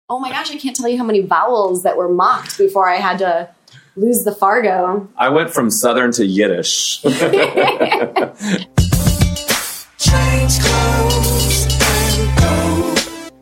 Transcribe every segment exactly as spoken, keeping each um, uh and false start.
Oh my gosh, I can't tell you how many vowels that were mocked before I had to lose the Fargo. I went from Southern to Yiddish. Change clothes and go.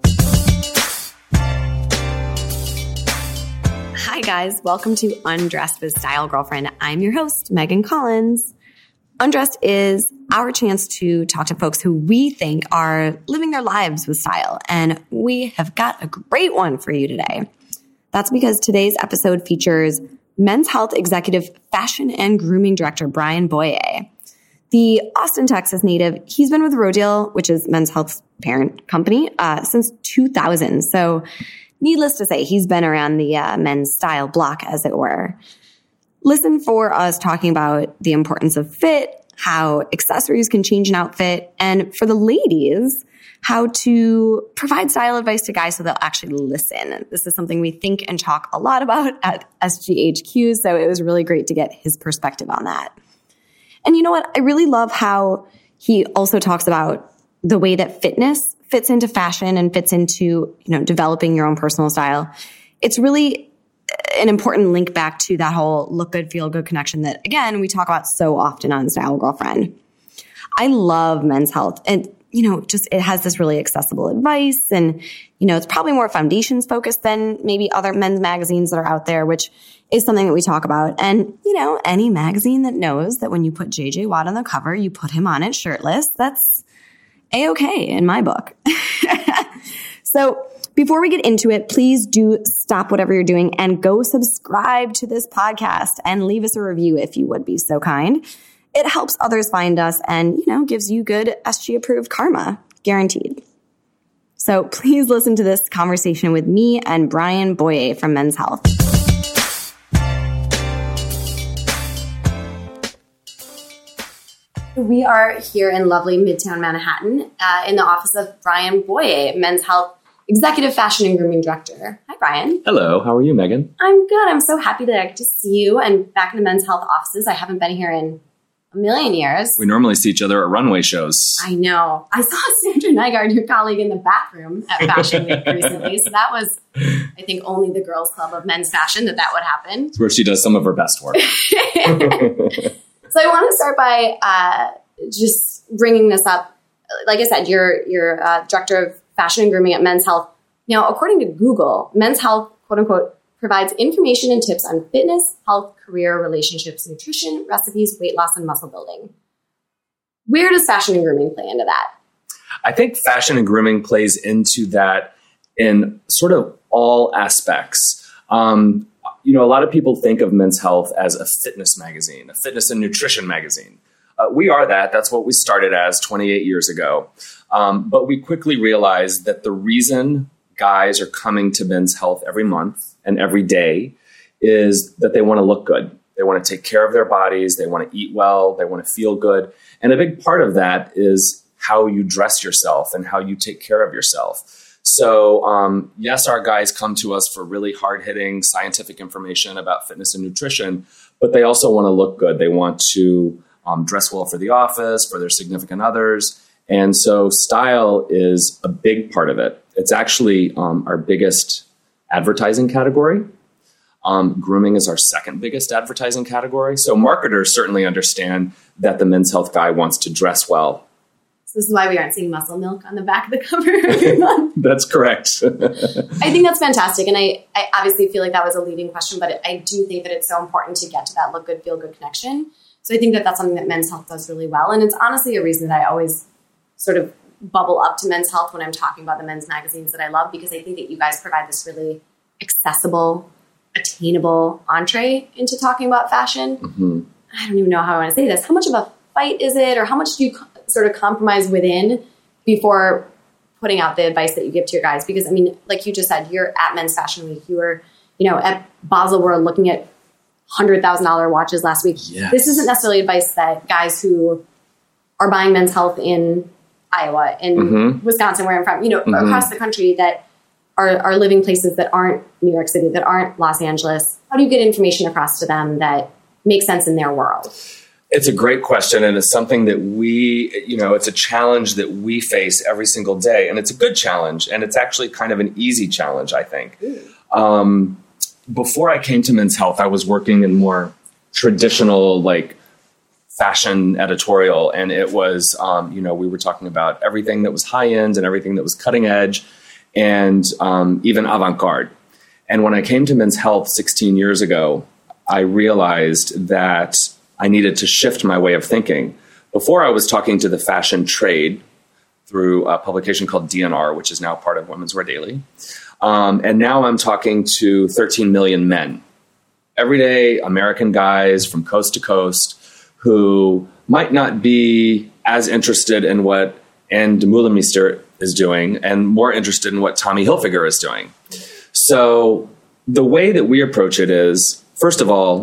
Hi guys, welcome to Undressed with Style Girlfriend. I'm your host, Megan Collins. Undressed is our chance to talk to folks who we think are living their lives with style. And we have got a great one for you today. That's because today's episode features Men's Health Executive Fashion and Grooming Director Brian Boyer. The Austin, Texas native, he's been with Rodale, which is Men's Health's parent company, uh, since two thousand. So needless to say, he's been around the uh, men's style block, as it were. Listen for us talking about the importance of fit, how accessories can change an outfit, and for the ladies, how to provide style advice to guys so they'll actually listen. This is something we think and talk a lot about at S G H Q, so it was really great to get his perspective on that. And you know what? I really love how he also talks about the way that fitness fits into fashion and fits into, you know, developing your own personal style. It's really an important link back to that whole look good, feel good connection that, again, we talk about so often on Style Girlfriend. I love Men's Health. And, you know, just it has this really accessible advice. And, you know, it's probably more foundations focused than maybe other men's magazines that are out there, which is something that we talk about. And, you know, any magazine that knows that when you put J J Watt on the cover, you put him on it shirtless, that's A-okay in my book. So before we get into it, please do stop whatever you're doing and go subscribe to this podcast and leave us a review if you would be so kind. It helps others find us and, you know, gives you good S G approved karma, guaranteed. So please listen to this conversation with me and Brian Boyer from Men's Health. We are here in lovely Midtown Manhattan uh, in the office of Brian Boyer, Men's Health Executive Fashion and Grooming Director. Hi, Brian. Hello. How are you, Megan? I'm good. I'm so happy to, to see you and back in the Men's Health offices. I haven't been here in a million years. We normally see each other at runway shows. I know. I saw Sandra Nygaard, your colleague, in the bathroom at Fashion Week recently. So that was, I think, only the girls' club of men's fashion that that would happen. It's where she does some of her best work. So I want to start by uh, just bringing this up. Like I said, you're, you're uh, Director of Fashion and Grooming at Men's Health. Now, according to Google, Men's Health, quote unquote, provides information and tips on fitness, health, career, relationships, nutrition, recipes, weight loss, and muscle building. Where does fashion and grooming play into that? I think fashion and grooming plays into that in sort of all aspects. Um, you know, a lot of people think of Men's Health as a fitness magazine, a fitness and nutrition magazine. Uh, we are that. That's what we started as twenty-eight years ago. Um, but we quickly realized that the reason guys are coming to Men's Health every month and every day is that they want to look good. They want to take care of their bodies. They want to eat well. They want to feel good. And a big part of that is how you dress yourself and how you take care of yourself. So um, yes, our guys come to us for really hard-hitting scientific information about fitness and nutrition, but they also want to look good. They want to um, dress well for the office, for their significant others. And so style is a big part of it. It's actually um, our biggest advertising category. Um, grooming is our second biggest advertising category. So marketers certainly understand that the Men's Health guy wants to dress well. So this is why we aren't seeing muscle milk on the back of the cover every month. That's correct. I think that's fantastic. And I, I obviously feel like that was a leading question, but it, I do think that it's so important to get to that look good, feel good connection. So I think that that's something that Men's Health does really well. And it's honestly a reason that I always sort of bubble up to Men's Health when I'm talking about the men's magazines that I love, because I think that you guys provide this really accessible, attainable entree into talking about fashion. Mm-hmm. I don't even know how I want to say this. How much of a fight is it, or how much do you co- sort of compromise within before putting out the advice that you give to your guys? Because I mean, like you just said, you're at Men's Fashion Week. You were, you know, at Basel World looking at one hundred thousand dollars watches last week. Yes. This isn't necessarily advice that guys who are buying Men's Health in Iowa, in mm-hmm. Wisconsin, where I'm from, you know, mm-hmm. across the country that are, are living places that aren't New York City, that aren't Los Angeles. How do you get information across to them that makes sense in their world? It's a great question, and it's something that we, you know, it's a challenge that we face every single day, and it's a good challenge, and it's actually kind of an easy challenge, I think. Um, before I came to Men's Health, I was working in more traditional, like, fashion editorial, and it was, um, you know, we were talking about everything that was high end and everything that was cutting edge, and um, even avant-garde. And when I came to Men's Health sixteen years ago, I realized that I needed to shift my way of thinking. Before, I was talking to the fashion trade through a publication called D N R, which is now part of Women's Wear Daily. Um, and now I'm talking to thirteen million men, everyday American guys from coast to coast who might not be as interested in what Anne de Meulemeester is doing and more interested in what Tommy Hilfiger is doing. So the way that we approach it is, first of all,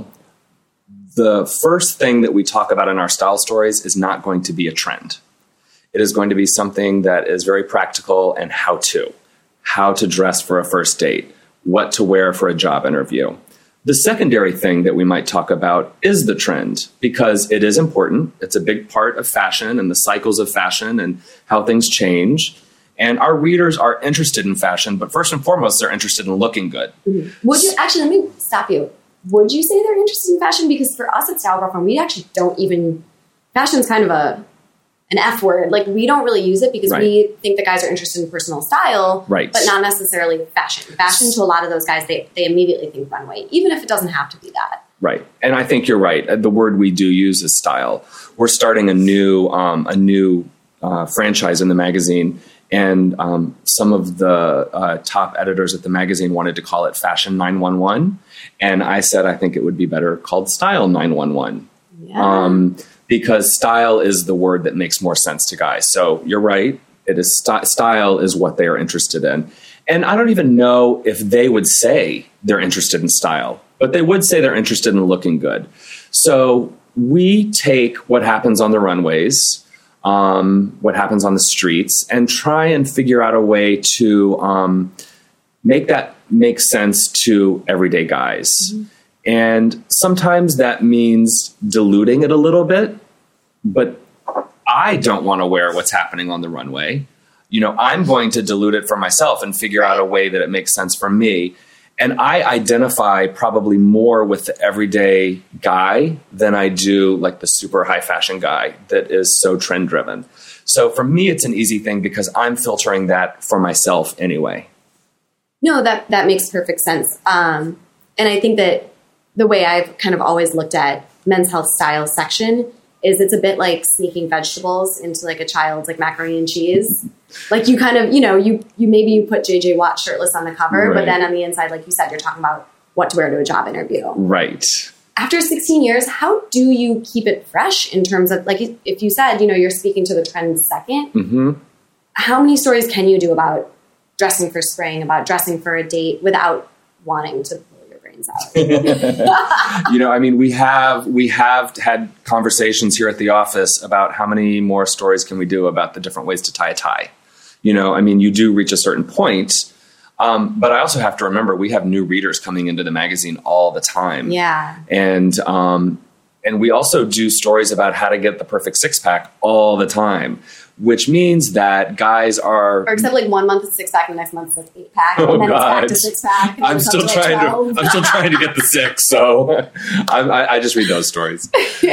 the first thing that we talk about in our style stories is not going to be a trend. It is going to be something that is very practical and how to. How to dress for a first date, what to wear for a job interview. The secondary thing that we might talk about is the trend, because it is important. It's a big part of fashion and the cycles of fashion and how things change. And our readers are interested in fashion, but first and foremost, they're interested in looking good. Mm-hmm. Would you actually, let me stop you. Would you say they're interested in fashion? Because for us at Style Girlfriend, we actually don't even, fashion's kind of a an F word. Like, we don't really use it because right. we think that guys are interested in personal style, right. but not necessarily fashion. Fashion to a lot of those guys, they, they immediately think runway, even if it doesn't have to be that. Right. And I think you're right. The word we do use is style. We're starting a new, um, a new uh, franchise in the magazine. And um, some of the uh, top editors at the magazine wanted to call it Fashion nine one one. And I said, I think it would be better called Style nine one one. Yeah. Um, because style is the word that makes more sense to guys. So you're right. It is st- style is what they are interested in. And I don't even know if they would say they're interested in style, but they would say they're interested in looking good. So we take what happens on the runways, um, what happens on the streets, and try and figure out a way to um, make that make sense to everyday guys. Mm-hmm. And sometimes that means diluting it a little bit, but I don't want to wear what's happening on the runway. You know, I'm going to dilute it for myself and figure out a way that it makes sense for me. And I identify probably more with the everyday guy than I do like the super high fashion guy that is so trend driven. So for me, it's an easy thing because I'm filtering that for myself anyway. No, that, that makes perfect sense. Um, and I think that the way I've kind of always looked at Men's Health style section is it's a bit like sneaking vegetables into like a child's like macaroni and cheese. Like you kind of, you know, you, you maybe you put J J Watt shirtless on the cover, right. but then on the inside, like you said, you're talking about what to wear to a job interview. Right. After sixteen years, how do you keep it fresh in terms of, like, if you said, you know, you're speaking to the trend second, mm-hmm. how many stories can you do about dressing for spring, about dressing for a date without wanting to out? You know, I mean, we have we have had conversations here at the office about how many more stories can we do about the different ways to tie a tie. You know, I mean, you do reach a certain point, um, but I also have to remember we have new readers coming into the magazine all the time. Yeah, and um, and we also do stories about how to get the perfect six pack all the time, which means that guys are... Or except like one month is six pack, the next month is eight pack, oh and then God. it's back to six pack. I'm still trying to. I'm still trying to get the six, so I, I, I just read those stories.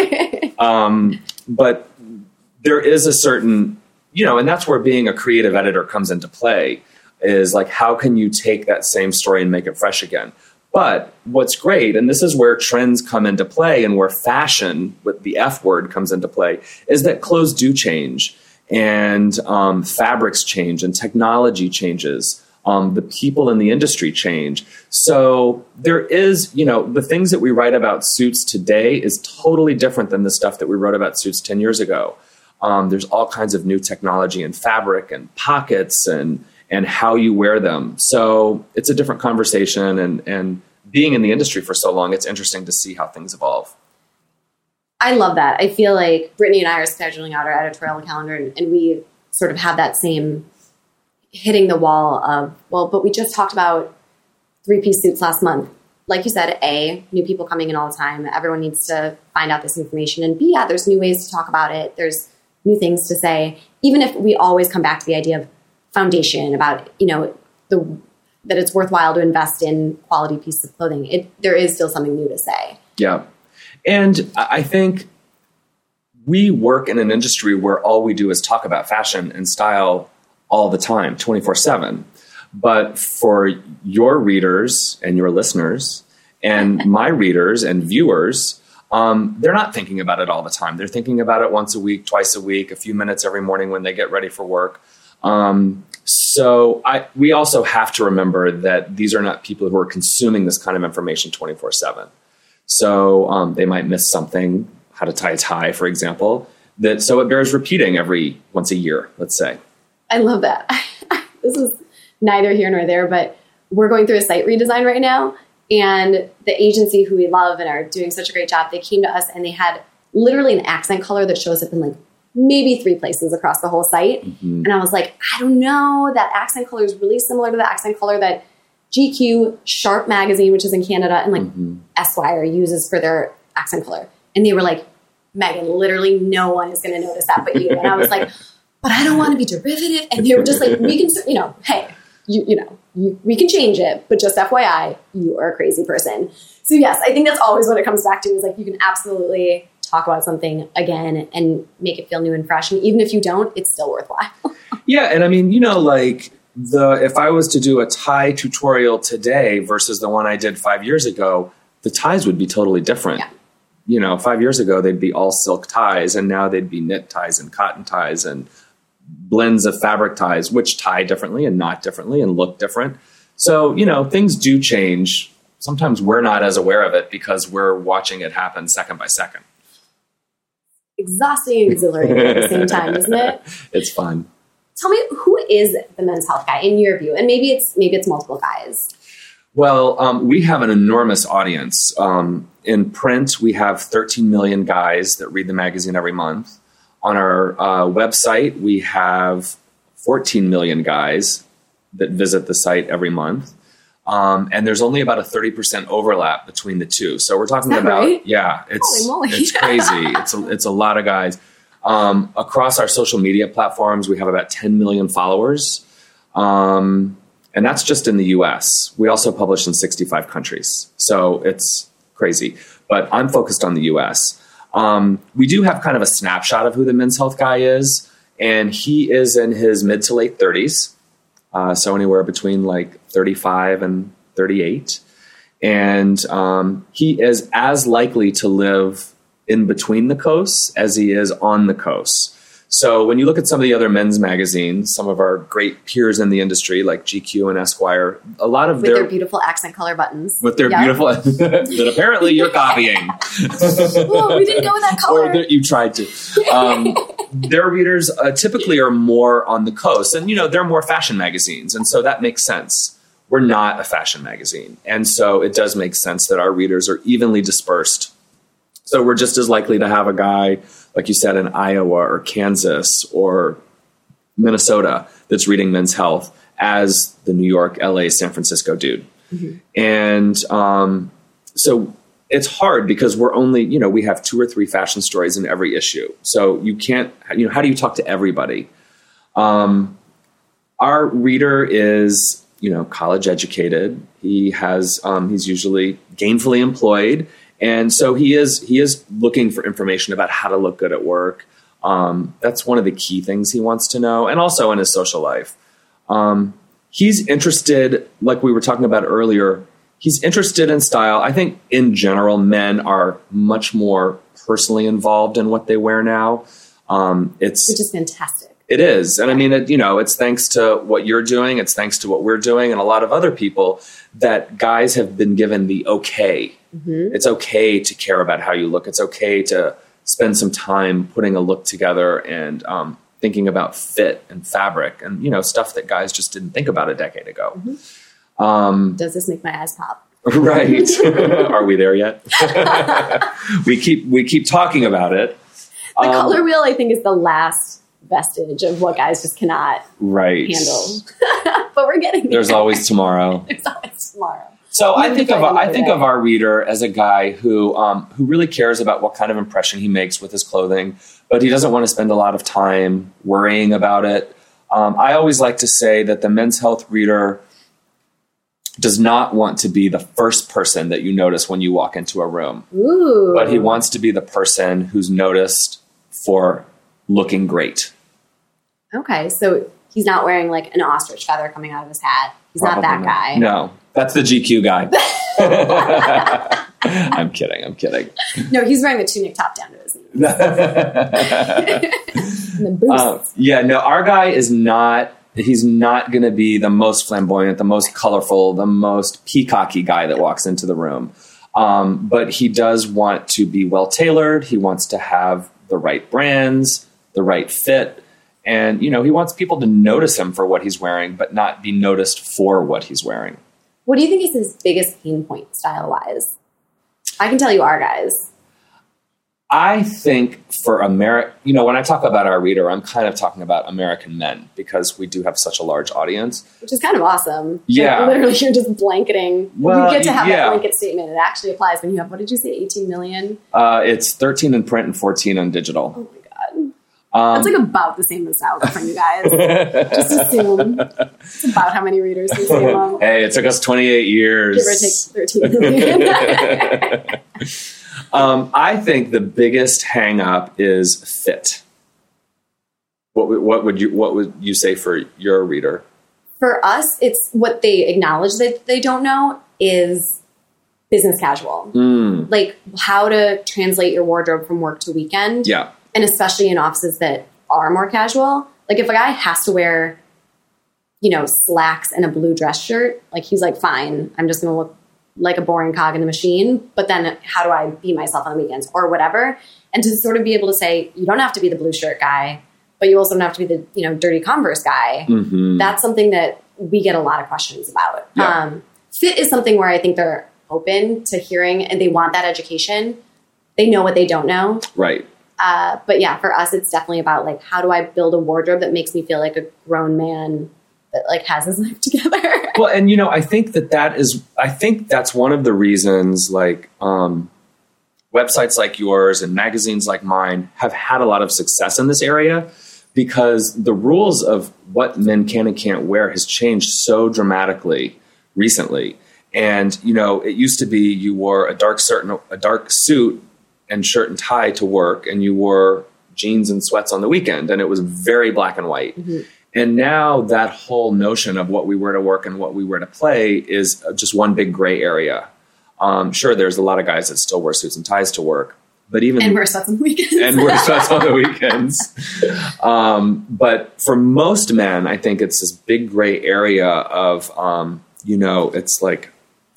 um, but there is a certain, you know, and that's where being a creative editor comes into play. Is like, how can you take that same story and make it fresh again? But what's great, and this is where trends come into play, and where fashion, with the F word, comes into play, is that clothes do change. And um, fabrics change and technology changes. Um, the people in the industry change. So there is, you know, the things that we write about suits today is totally different than the stuff that we wrote about suits ten years ago. Um, there's all kinds of new technology in fabric and pockets and and how you wear them. So it's a different conversation. And, and being in the industry for so long, it's interesting to see how things evolve. I love that. I feel like Brittany and I are scheduling out our editorial calendar, and, and we sort of have that same hitting the wall of, well, but we just talked about three-piece suits last month. like you said, A, new people coming in all the time. Everyone needs to find out this information. And B, yeah, there's new ways to talk about it. There's new things to say. Even if we always come back to the idea of foundation, about, you know, the that it's worthwhile to invest in quality pieces of clothing, it, there is still something new to say. Yeah. And I think we work in an industry where all we do is talk about fashion and style all the time, twenty-four seven. But for your readers and your listeners and my readers and viewers, um, they're not thinking about it all the time. They're thinking about it once a week, twice a week, a few minutes every morning when they get ready for work. Um, so I, we also have to remember that these are not people who are consuming this kind of information twenty-four seven. So um, they might miss something, how to tie a tie, for example, that so it bears repeating every once a year, let's say. I love that. This is neither here nor there, but we're going through a site redesign right now. And the agency who we love and are doing such a great job, they came to us and they had literally an accent color that shows up in like maybe three places across the whole site. Mm-hmm. And I was like, I don't know, that accent color is really similar to the accent color that G Q, Sharp Magazine, which is in Canada, and like mm-hmm. Esquire uses for their accent color. And they were like, Megan, literally no one is going to notice that but you. And I was like, but I don't want to be derivative. And they were just like, we can, you know, hey, you, you know, you, we can change it, but just F Y I, you are a crazy person. So yes, I think that's always what it comes back to, is like, you can absolutely talk about something again and make it feel new and fresh. And even if you don't, it's still worthwhile. Yeah. And I mean, you know, like the, if I was to do a tie tutorial today versus the one I did five years ago, the ties would be totally different. Yeah. You know, five years ago, they'd be all silk ties, and now they'd be knit ties and cotton ties and blends of fabric ties, which tie differently and knot differently and look different. So, you know, things do change. Sometimes we're not as aware of it because we're watching it happen second by second. Exhausting and exhilarating at the same time, isn't it? It's fun. Tell me, who is the Men's Health guy in your view? And maybe it's maybe it's multiple guys. Well, um, we have an enormous audience. Um, in print, we have thirteen million guys that read the magazine every month. On our uh, website, we have fourteen million guys that visit the site every month. Um, and there's only about a thirty percent overlap between the two. So we're talking about, right? yeah, it's, it's crazy. It's a, it's a lot of guys. Um, across our social media platforms, we have about ten million followers. Um, and that's just in the U S. We also publish in sixty-five countries. So it's crazy. But I'm focused on the U S. Um, we do have kind of a snapshot of who the Men's Health guy is. And he is in his mid to late thirties. Uh, so anywhere between like thirty-five and thirty-eight. And um, he is as likely to live in between the coasts as he is on the coast. So when you look at some of the other men's magazines, some of our great peers in the industry like G Q and Esquire, a lot of with their, their beautiful accent color buttons. With their yep. beautiful, that apparently you're copying. Well, we didn't go with that color. Or you tried to. Um, their readers uh, typically are more on the coast, and you know they're more fashion magazines, and so that makes sense. We're not a fashion magazine, and so it does make sense that our readers are evenly dispersed. So we're just as likely to have a guy, like you said, in Iowa or Kansas or Minnesota that's reading Men's Health as the New York, L A, San Francisco dude. Mm-hmm. And um, so it's hard because we're only, you know, we have two or three fashion stories in every issue. So you can't, you know, how do you talk to everybody? Um, our reader is, you know, college educated. He has, um, he's usually gainfully employed. And so he is he is looking for information about how to look good at work. Um, that's one of the key things he wants to know. And also in his social life. Um, he's interested, like we were talking about earlier, he's interested in style. I think in general, men are much more personally involved in what they wear now. Um, it's Which is fantastic. It is. And I mean, it, you know, it's thanks to what you're doing. It's thanks to what we're doing and a lot of other people that guys have been given the okay. Mm-hmm. It's okay to care about how you look. It's okay to spend some time putting a look together and um, thinking about fit and fabric and, you know, stuff that guys just didn't think about a decade ago. Mm-hmm. Um, Does this make my eyes pop? Right. Are we there yet? we keep we keep talking about it. The um, color wheel, I think, is the last vestige of what guys just cannot right. handle. But we're getting there. There's always tomorrow. There's always tomorrow. So I You think look of like I another think day. of our reader as a guy who um, who really cares about what kind of impression he makes with his clothing, but he doesn't want to spend a lot of time worrying about it. Um, I always like to say that the Men's Health reader does not want to be the first person that you notice when you walk into a room, Ooh. but he wants to be the person who's noticed for looking great. Okay, so he's not wearing like an ostrich feather coming out of his hat. He's Probably not that guy. No, that's the G Q guy. I'm kidding. I'm kidding. No, he's wearing the tunic top down to his knees. And then boots. Um, yeah, no, our guy is not, he's not going to be the most flamboyant, the most colorful, the most peacocky guy that walks into the room. Um, but he does want to be well tailored. He wants to have the right brands, the right fit. And, you know, he wants people to notice him for what he's wearing, but not be noticed for what he's wearing. What do you think is his biggest pain point style-wise? I can tell you our guys. I think for America, you know, when I talk about our reader, I'm kind of talking about American men because we do have such a large audience. Which is kind of awesome. Yeah. Like, literally, you're just blanketing. Well, you get to have yeah. that blanket statement. It actually applies when you have, what did you say, eighteen million? Uh, it's thirteen in print and fourteen on digital. Oh my God. Um, That's like about the same as Style Girlfriend, you guys. Just assume. It's about how many readers we see among. Hey, it took us twenty-eight years. Give or take thirteen million. um, I think the biggest hang up is fit. What, would- what would you What would you say for your reader? For us, it's what they acknowledge that they don't know is business casual. Mm, Like how to translate your wardrobe from work to weekend. yeah, And especially in offices that are more casual. Like if a guy has to wear, you know, slacks and a blue dress shirt, like he's like, fine, I'm just going to look like a boring cog in the machine. But then how do I be myself on the weekends or whatever? And to sort of be able to say, you don't have to be the blue shirt guy, but you also don't have to be the, you know, dirty Converse guy. Mhm. That's something that we get a lot of questions about. Yeah. Um, fit is something where I think they're open to hearing and they want that education. They know what they don't know. right. Uh, but yeah, for us, it's definitely about like, how do I build a wardrobe that makes me feel like a grown man that like has his life together? Well, and you know, I think that that is, I think that's one of the reasons like um, websites like yours and magazines like mine have had a lot of success in this area because the rules of what men can and can't wear has changed so dramatically recently. And, you know, it used to be you wore a dark certain, a dark suit and shirt and tie to work and you wore jeans and sweats on the weekend and it was very black and white. Mm-hmm. And now that whole notion of what we wear to work and what we wear to play is just one big gray area. Um, sure, there's a lot of guys that still wear suits and ties to work, but even And wear sweats on the weekends. and wear sweats on the weekends. Um, but for most men, I think it's this big gray area of, um, you know, it's like,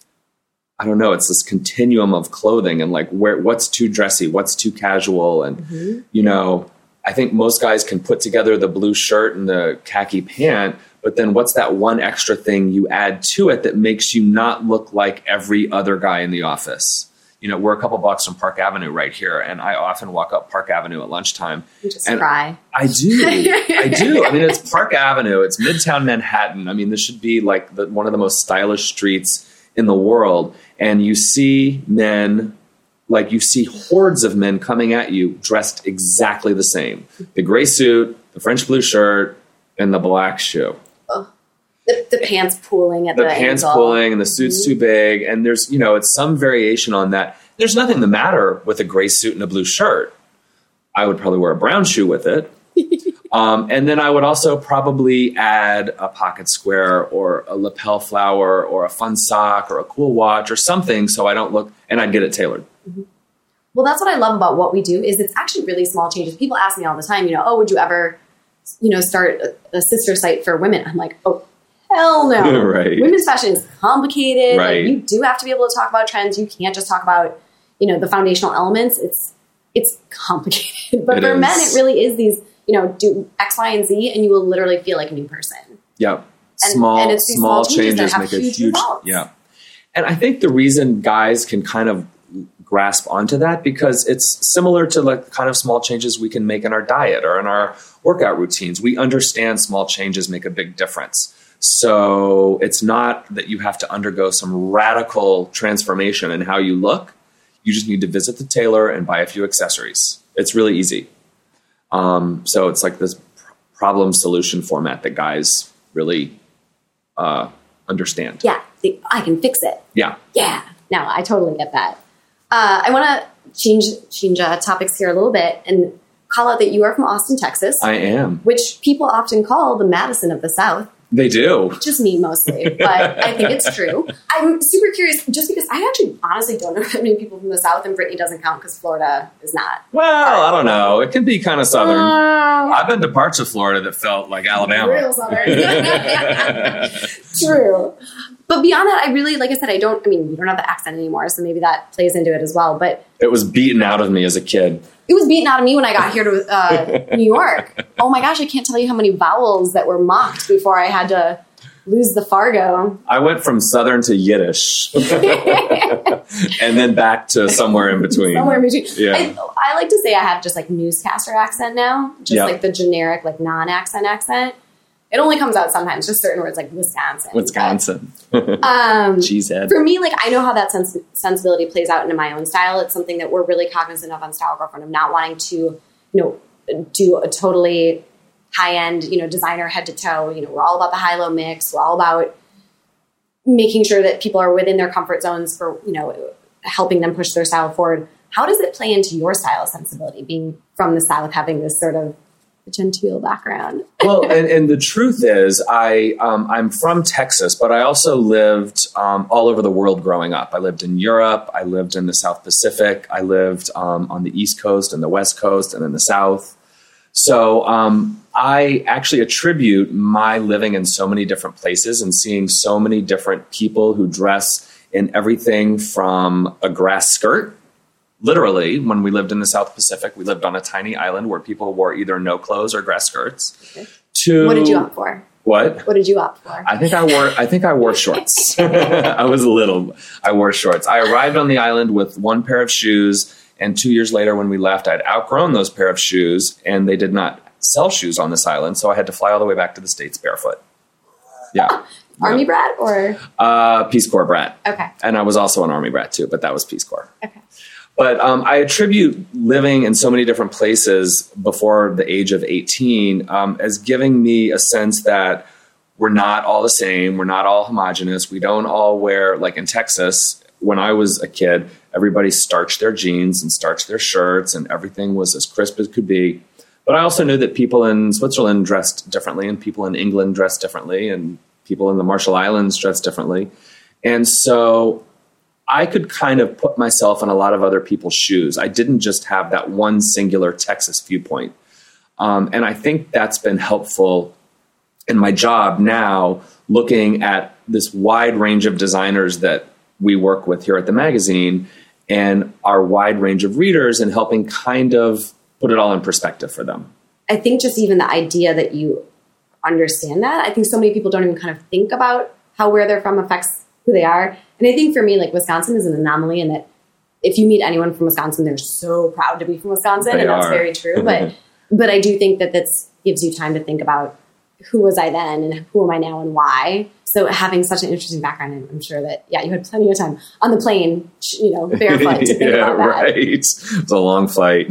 I don't know, it's this continuum of clothing and like where, what's too dressy, what's too casual. And, Mm-hmm. you know, I think most guys can put together the blue shirt and the khaki pant, but then what's that one extra thing you add to it that makes you not look like every other guy in the office? You know, we're a couple blocks from Park Avenue right here, and I often walk up Park Avenue at lunchtime. You just and cry. I do. I do. I mean, it's Park Avenue. It's Midtown Manhattan. I mean, this should be like the, one of the most stylish streets in the world. And you see men, like you see hordes of men coming at you dressed exactly the same. The gray suit, the French blue shirt, and the black shoe. The, the pants pooling at The the, pants ankle. pulling and the suit's too big. And there's, you know, it's some variation on that. There's nothing the matter with a gray suit and a blue shirt. I would probably wear a brown shoe with it. um, and then I would also probably add a pocket square or a lapel flower or a fun sock or a cool watch or something so I don't look, and I'd get it tailored. Well, that's what I love about what we do is it's actually really small changes. People ask me all the time, you know, oh, would you ever, you know, start a, a sister site for women? I'm like, oh, hell no. Right. Women's fashion is complicated. Right. Like, you do have to be able to talk about trends. You can't just talk about, you know, the foundational elements. It's it's complicated. But It for is. men, it really is these, you know, do X, Y, and Z, and you will literally feel like a new person. Yep. And- Small, and it's these small small changes that changes have make a huge huge, results. yeah. And I think the reason guys can kind of grasp onto that because it's similar to like kind of small changes we can make in our diet or in our workout routines. We understand small changes make a big difference. So it's not that you have to undergo some radical transformation in how you look. You just need to visit the tailor and buy a few accessories. It's really easy. Um, so it's like this problem solution format that guys really uh, understand. Yeah, the, I can fix it. Yeah. Yeah. No, I totally get that. Uh, I want to change change uh, topics here a little bit and call out that you are from Austin, Texas. I am. Which people often call the Madison of the South. They do. Just me mostly, but I think it's true. I'm super curious just because I actually honestly don't know that many people from the South, and Brittany doesn't count because Florida is not. Well, I don't know. It can be kind of southern. Uh, I've been to parts of Florida that felt like Alabama. Real southern. True. But beyond that, I really, like I said, I don't, I mean, you don't have the accent anymore, so maybe that plays into it as well. But It was beaten out of me as a kid. it was beaten out of me when I got here to uh, New York. Oh my gosh, I can't tell you how many vowels that were mocked before I had to lose the Fargo. I went from Southern to Yiddish and then back to somewhere in between. Somewhere in between. Yeah. I, I like to say I have just like newscaster accent now, just Yeah. like the generic, like non-accent accent. It only comes out sometimes, just certain words like Wisconsin. Wisconsin. Um, Cheesehead. For me, like I know how that sens- sensibility plays out into my own style. It's something that we're really cognizant of on Style Girlfriend, of not wanting to, you know, do a totally high-end, you know, designer head to toe. You know, we're all about the high-low mix. We're all about making sure that people are within their comfort zones for, you know, helping them push their style forward. How does it play into your style sensibility, being from the South, having this sort of genteel background? Well, and, and the truth is, I um, I'm from Texas, but I also lived um, all over the world growing up. I lived in Europe. I lived in the South Pacific. I lived um, on the East Coast and the West Coast and in the South. So um, I actually attribute my living in so many different places and seeing so many different people who dress in everything from a grass skirt. Literally, when we lived in the South Pacific, we lived on a tiny island where people wore either no clothes or grass skirts. Okay. To What did you opt for? What? What did you opt for? I think I wore. I think I wore shorts. I was little. I wore shorts. I arrived on the island with one pair of shoes, and two years later, when we left, I'd outgrown those pair of shoes, and they did not sell shoes on this island, so I had to fly all the way back to the States barefoot. Yeah. Army brat or? Uh, Peace Corps brat. Okay. And I was also an Army brat too, but that was Peace Corps. Okay. But um, I attribute living in so many different places before the age of eighteen um, as giving me a sense that we're not all the same. We're not all homogenous. We don't all wear, like in Texas, when I was a kid, everybody starched their jeans and starched their shirts and everything was as crisp as could be. But I also knew that people in Switzerland dressed differently and people in England dressed differently and people in the Marshall Islands dressed differently. And so I could kind of put myself in a lot of other people's shoes. I didn't just have that one singular Texas viewpoint. Um, and I think that's been helpful in my job now, looking at this wide range of designers that we work with here at the magazine and our wide range of readers and helping kind of put it all in perspective for them. I think just even the idea that you understand that, I think so many people don't even kind of think about how where they're from affects who they are. And I think for me, like Wisconsin is an anomaly in that if you meet anyone from Wisconsin, they're so proud to be from Wisconsin. They and that's are. very true. But but I do think that that gives you time to think about who was I then and who am I now and why. So having such an interesting background, I'm sure that, yeah, you had plenty of time on the plane, you know, barefoot to think yeah, about that. right. It's a long flight.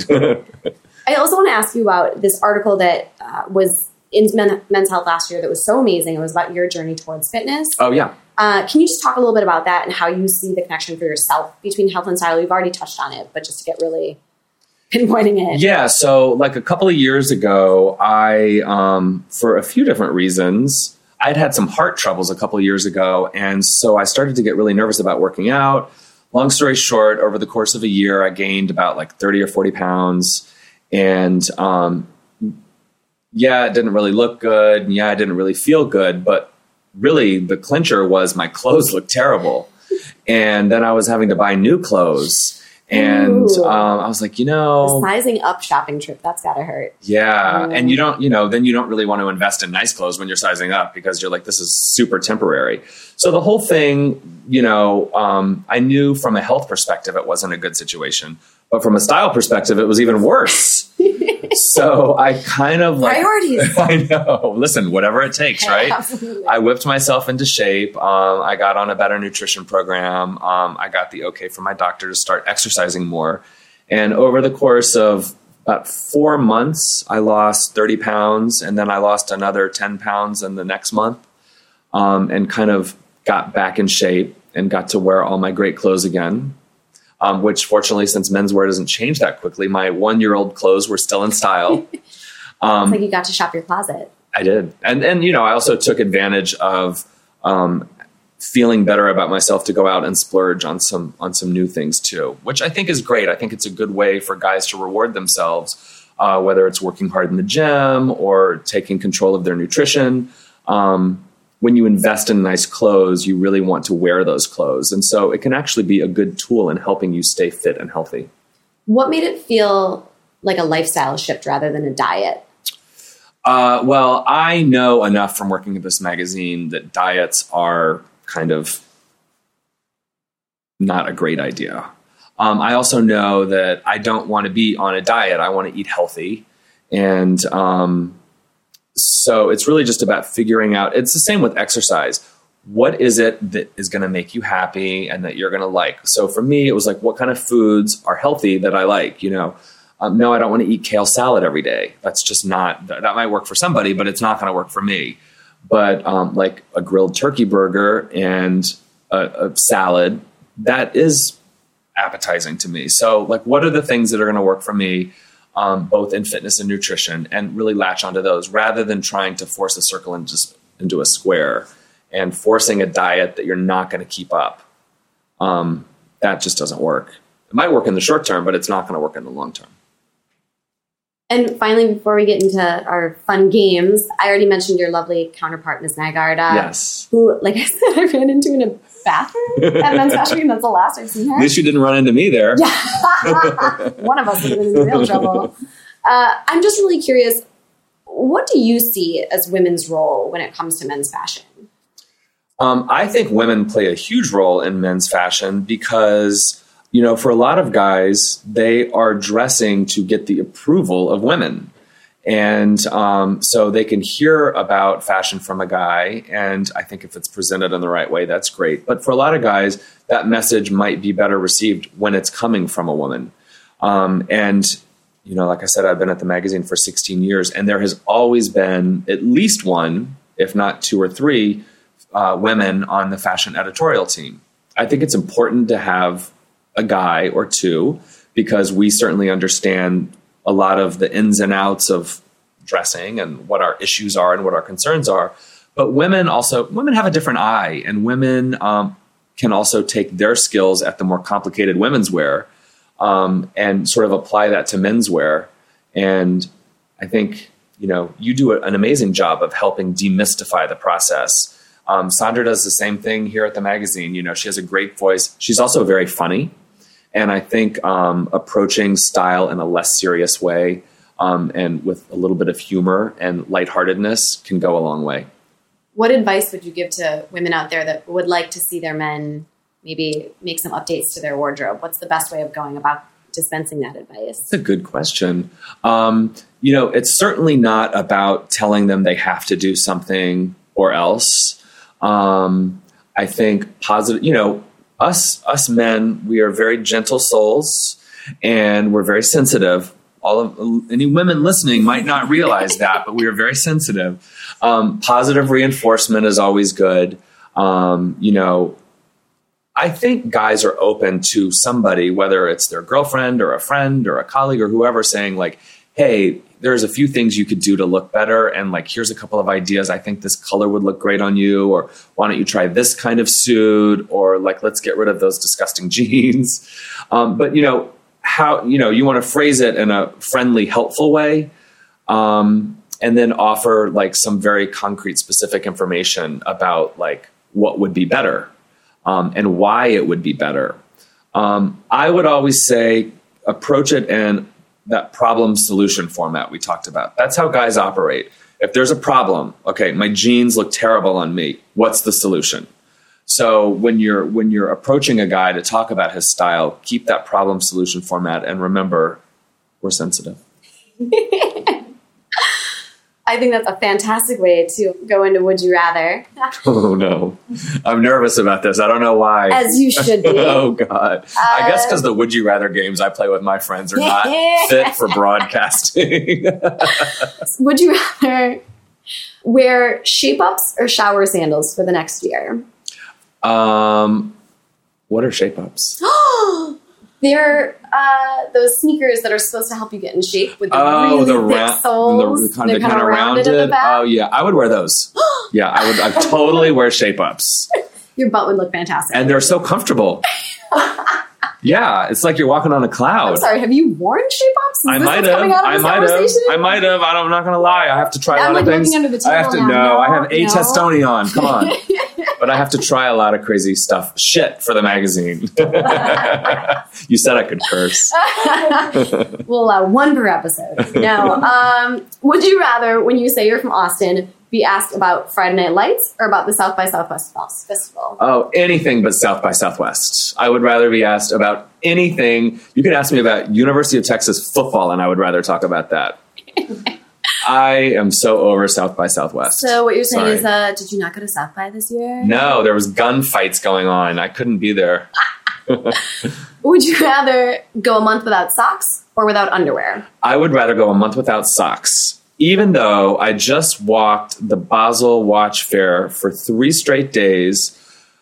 I also want to ask you about this article that uh, was in Men- Men's Health last year that was so amazing. It was about your journey towards fitness. Oh, yeah. Uh, can you just talk a little bit about that and how you see the connection for yourself between health and style? You've already touched on it, but just to get really pinpointing it. Yeah. So like a couple of years ago, I, um, for a few different reasons, I'd had some heart troubles a couple of years ago. And so I started to get really nervous about working out. Long story short, over the course of a year, I gained about like thirty or forty pounds. And, um, yeah, it didn't really look good. And yeah, I didn't really feel good, but really the clincher was my clothes looked terrible. And then I was having to buy new clothes. And Ooh. um, I was like, you know, The sizing up shopping trip, that's got to hurt. yeah. Mm. And you don't, you know, then you don't really want to invest in nice clothes when you're sizing up because you're like, this is super temporary. So the whole thing, you know, um, I knew from a health perspective, it wasn't a good situation, but from a style perspective, it was even worse. So I kind of like priorities. I know. Listen, whatever it takes, right? Absolutely. I whipped myself into shape. Um, I got on a better nutrition program. Um, I got the okay from my doctor to start exercising more. And over the course of about four months, I lost thirty pounds, and then I lost another ten pounds in the next month, um, and kind of got back in shape and got to wear all my great clothes again. Um, which fortunately, since menswear doesn't change that quickly, my one-year-old clothes were still in style. Um, it's like you got to shop your closet. I did. And, and you know, I also took advantage of um, feeling better about myself to go out and splurge on some on some new things too, which I think is great. I think it's a good way for guys to reward themselves, uh, whether it's working hard in the gym or taking control of their nutrition. Um, when you invest in nice clothes, you really want to wear those clothes. And so it can actually be a good tool in helping you stay fit and healthy. What made it feel like a lifestyle shift rather than a diet? Uh, well, I know enough from working at this magazine that diets are kind of not a great idea. Um, I also know that I don't want to be on a diet. I want to eat healthy. And, um, So it's really just about figuring out, it's the same with exercise. What is it that is going to make you happy and that you're going to like? So for me, it was like, what kind of foods are healthy that I like? You know, um, no, I don't want to eat kale salad every day. That's just not, that, that might work for somebody, but it's not going to work for me. But um, like a grilled turkey burger and a, a salad, that is appetizing to me. So like, what are the things that are going to work for me? Um, both in fitness and nutrition, and really latch onto those rather than trying to force a circle into, into a square and forcing a diet that you're not going to keep up. Um, that just doesn't work. It might work in the short term, but it's not going to work in the long term. And finally, before we get into our fun games, I already mentioned your lovely counterpart, Miz Nygaard, Yes. who, like I said, I ran into in a bathroom at Men's Fashion Week. That's the last I've seen her. At least you didn't run into me there. Yeah. One of us would have been in real trouble. Uh, I'm just really curious, what do you see as women's role when it comes to men's fashion? Um, I think women play a huge role in men's fashion because, you know, for a lot of guys, they are dressing to get the approval of women. And um, so they can hear about fashion from a guy. And I think if it's presented in the right way, that's great. But for a lot of guys, that message might be better received when it's coming from a woman. Um, and, you know, like I said, I've been at the magazine for sixteen years, and there has always been at least one, if not two or three, uh, women on the fashion editorial team. I think it's important to have a guy or two because we certainly understand a lot of the ins and outs of dressing and what our issues are and what our concerns are. But women also, women have a different eye, and women um, can also take their skills at the more complicated women's wear um, and sort of apply that to menswear. And I think, you know, you do an amazing job of helping demystify the process. Um, Sandra does the same thing here at the magazine. You know, she has a great voice. She's also very funny. And I think um, approaching style in a less serious way um, and with a little bit of humor and lightheartedness can go a long way. What advice would you give to women out there that would like to see their men maybe make some updates to their wardrobe? What's the best way of going about dispensing that advice? That's a good question. Um, you know, it's certainly not about telling them they have to do something or else. Um, I think positive, you know, Us, us men, we are very gentle souls, and we're very sensitive. All of any women listening might not realize that, but we are very sensitive. Um, positive reinforcement is always good. Um, you know, I think guys are open to somebody, whether it's their girlfriend or a friend or a colleague or whoever, saying like, "Hey, there's a few things you could do to look better. And like, here's a couple of ideas. I think this color would look great on you, or why don't you try this kind of suit? Or like, let's get rid of those disgusting jeans." Um, but you know, how, you know, you want to phrase it in a friendly, helpful way. Um, and then offer like some very concrete, specific information about like what would be better, um, and why it would be better. Um, I would always say, approach it in that problem solution format we talked about. That's how guys operate. If there's a problem, okay, my jeans look terrible on me. What's the solution? So when you're when you're approaching a guy to talk about his style, keep that problem solution format, and remember, we're sensitive. I think that's a fantastic way to go into Would You Rather. Oh, no. I'm nervous about this. I don't know why. As you should be. Oh, God. Uh, I guess because the Would You Rather games I play with my friends are not fit for broadcasting. Would you rather wear shape-ups or shower sandals for the next year? Um, what are shape-ups? They're uh, those sneakers that are supposed to help you get in shape with the Oh, really the thick round, soles. the, the kind, They're of, kind of rounded. at the back. Oh, yeah. I would wear those. Yeah, I would. I totally wear shape-ups. Your butt would look fantastic. And they're so comfortable. Yeah, it's like you're walking on a cloud. I'm sorry, have you worn shape-ups? Is I this might what's have. coming out of I this might have. conversation? I might have. I don't- I'm not going to lie. I have to try I'm a lot like of things. looking under the I have to table now. know. No, I have a no. testonion. Come on. But I have to try a lot of crazy stuff. Shit for the magazine. You said I could curse. We'll allow one per episode. No. Um, would you rather, when you say you're from Austin, be asked about Friday Night Lights or about the South by Southwest Festival? Oh, anything but South by Southwest. I would rather be asked about anything. You could ask me about University of Texas football, and I would rather talk about that. I am so over South by Southwest. So what you're saying Sorry. is, uh, did you not go to South by this year? No, there was gunfights going on. I couldn't be there. Would you rather go a month without socks or without underwear? I would rather go a month without socks, even though I just walked the Basel Watch Fair for three straight days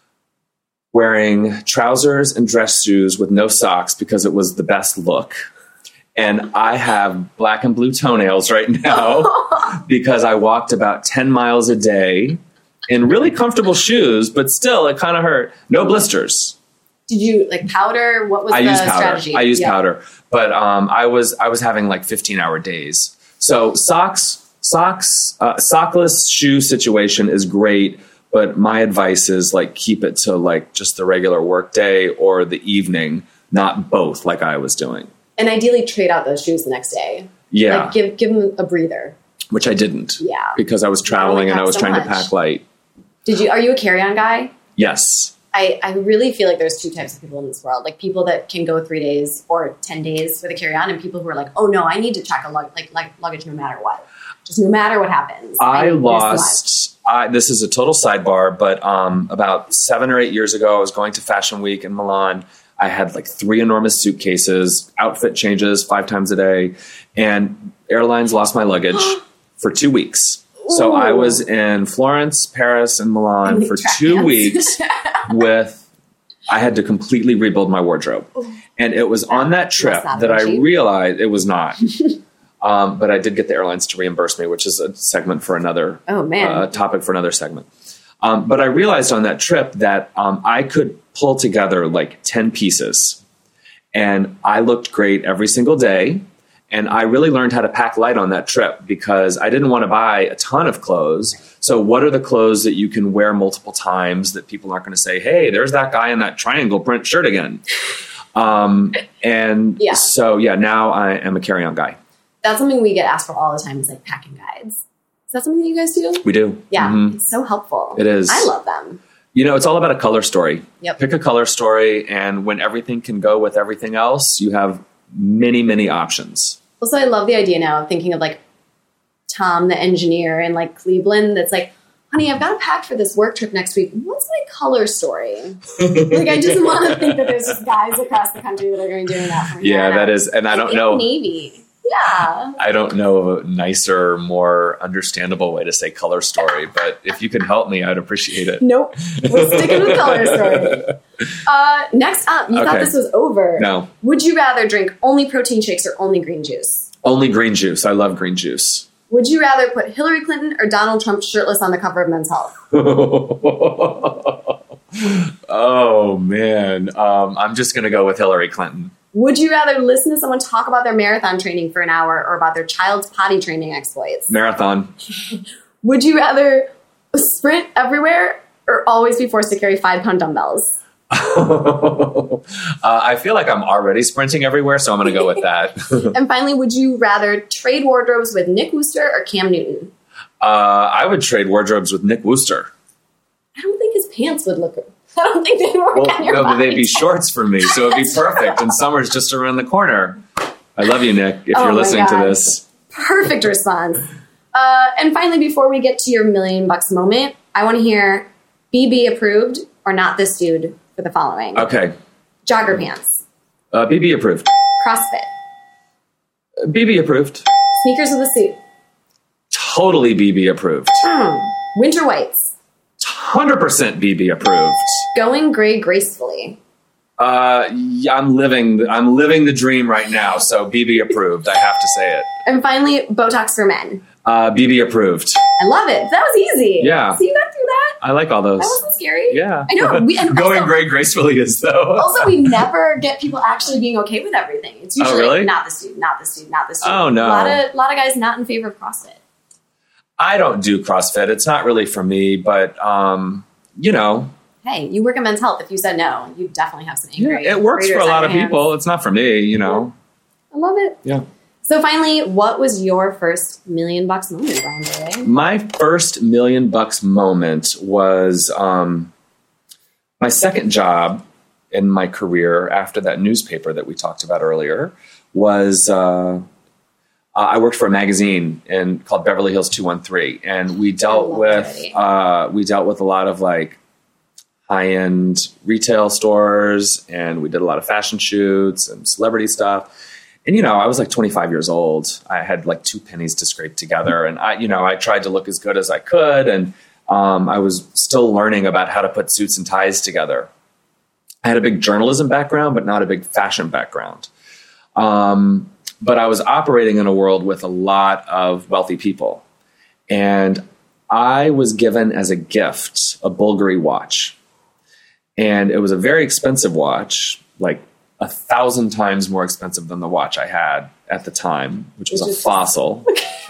wearing trousers and dress shoes with no socks because it was the best look. And I have black and blue toenails right now because I walked about ten miles a day in really comfortable shoes, but still it kind of hurt. No blisters. Did you like powder? What was I the use powder. strategy? I use Yeah. powder, but um, I was I was having like fifteen hour days. So socks, socks, uh, sockless shoe situation is great, but my advice is like keep it to like just the regular work day or the evening, not both, like I was doing. And ideally trade out those shoes the next day. Yeah, Like give give them a breather. which I didn't. Yeah. because I was traveling and I pack was so trying much. to pack light. Did you? Are you a carry-on guy? Yes. I, I really feel like there's two types of people in this world. Like people that can go three days or ten days with a carry-on, and people who are like, oh no, I need to check a lug- like, like luggage no matter what. Just no matter what happens. I need this lost. I, this is a total sidebar, but um, about seven or eight years ago, I was going to Fashion Week in Milan. I had like three enormous suitcases, outfit changes five times a day, and airlines lost my luggage for two weeks. So Ooh. I was in Florence, Paris, and Milan And for track two pants. weeks with, I had to completely rebuild my wardrobe. And it was on that trip not that I cheap. realized it was not. Um, but I did get the airlines to reimburse me, which is a segment for another Oh, man. uh, topic for another segment. Um, but I realized on that trip that um, I could pull together like ten pieces, and I looked great every single day. And I really learned how to pack light on that trip because I didn't want to buy a ton of clothes. So what are the clothes that you can wear multiple times that people aren't going to say, hey, there's that guy in that triangle print shirt again. Um, and Yeah. so, yeah, now I am a carry-on guy. That's something we get asked for all the time is like packing guides. Is that something that you guys do? We do. Yeah. Mhm. It's so helpful. It is. I love them. You know, it's all about a color story. Yep. Pick a color story, and when everything can go with everything else, you have many, many options. Also, I love the idea now of thinking of like Tom, the engineer in like Cleveland, that's like, honey, I've got to pack for this work trip next week. What's my color story? Like, I just want to think that there's just guys across the country that are going to be doing that for me. Yeah, right that now. is, and I Like, don't in know. Navy. Yeah. I don't know a nicer, more understandable way to say color story, but if you could help me, I'd appreciate it. Nope. We're sticking with color story. Uh, next up, you thought Okay. this was over. No. Would you rather drink only protein shakes or only green juice? Only green juice. I love green juice. Would you rather put Hillary Clinton or Donald Trump shirtless on the cover of Men's Health? Oh, man. Um, I'm just going to go with Hillary Clinton. Would you rather listen to someone talk about their marathon training for an hour or about their child's potty training exploits? Marathon. Would you rather sprint everywhere or always be forced to carry five-pound dumbbells? uh, I feel like I'm already sprinting everywhere, so I'm going to go with that. And finally, would you rather trade wardrobes with Nick Wooster or Cam Newton? uh, I would trade wardrobes with Nick Wooster. I don't think his pants would look. I don't think they'd work Well, on your no, but body. they'd be shorts for me, so it'd be perfect. And summer's just around the corner. I love you, Nick, if Oh you're my listening God. to this. Perfect response. Uh, and finally, before we get to your million bucks moment, I want to hear B B approved or not this dude for the following. Okay. Jogger pants. Uh, B B approved. CrossFit. Uh, B B approved. Sneakers with a suit. Totally B B approved. Mm. Winter whites. one hundred percent B B approved. Going gray gracefully. Uh, yeah, I'm living, I'm living the dream right now. So B B approved. I have to say it. And finally, Botox for men. Uh, B B approved. I love it. That was easy. Yeah. So you got through that? I like all those. That wasn't scary. Yeah. I know. We, and Going also, gray gracefully is though. also, we never get people actually being okay with everything. It's usually Oh, really? like, not this dude, not this dude, not this dude. Oh, no. A lot of, a lot of guys not in favor of CrossFit. I don't do CrossFit. It's not really for me, but, um, you know. Hey, you work in men's health. If you said no, you definitely have some angry. Yeah, it works for a readers lot on of your hands. people. It's not for me, you know. I love it. Yeah. So finally, what was your first million bucks moment, Brian Boyer? My first million bucks moment was um, my second job in my career after that newspaper that we talked about earlier was uh, I worked for a magazine in, called Beverly Hills two one three, and we dealt with uh, we dealt with a lot of like high-end retail stores, and we did a lot of fashion shoots and celebrity stuff. And, you know, I was like twenty-five years old. I had like two pennies to scrape together. And I, you know, I tried to look as good as I could. And um, I was still learning about how to put suits and ties together. I had a big journalism background, but not a big fashion background. Um, but I was operating in a world with a lot of wealthy people. And I was given as a gift a Bulgari watch. And it was a very expensive watch, like a thousand times more expensive than the watch I had at the time, which was Which a is Fossil.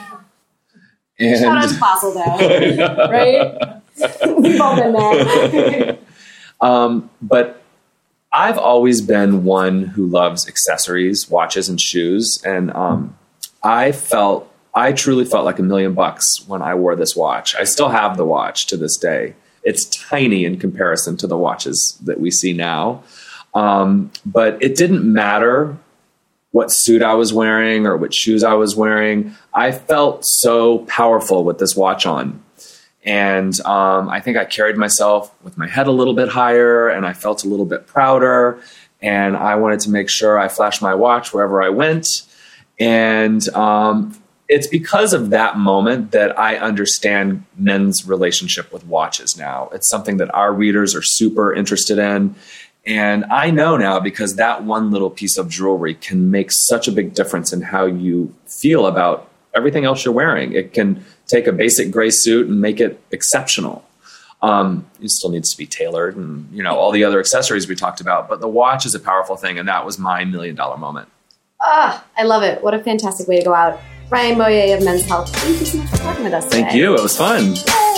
And Shout out to Fossil, though. Right? We've all been there. um, but I've always been one who loves accessories, watches, and shoes. And um, I felt, I truly felt like a million bucks when I wore this watch. I still have the watch to this day. It's tiny in comparison to the watches that we see now. Um, but it didn't matter what suit I was wearing or what shoes I was wearing. I felt so powerful with this watch on. And um, I think I carried myself with my head a little bit higher, and I felt a little bit prouder. And I wanted to make sure I flashed my watch wherever I went. And um, it's because of that moment that I understand men's relationship with watches now. It's something that our readers are super interested in. And I know now, because that one little piece of jewelry can make such a big difference in how you feel about everything else you're wearing. It can take a basic gray suit and make it exceptional. Um, it still needs to be tailored and, you know, all the other accessories we talked about. But the watch is a powerful thing. And that was my million dollar moment. Ah, I love it. What a fantastic way to go out. Brian Boyer of Men's Health, thank you so much for talking with us today. Thank you. It was fun.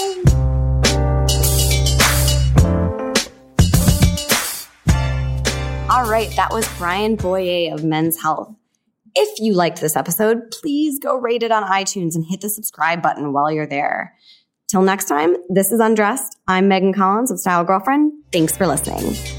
All right, that was Brian Boyer of Men's Health. If you liked this episode, please go rate it on iTunes and hit the subscribe button while you're there. Till next time, this is Undressed. I'm Megan Collins of Style Girlfriend. Thanks for listening.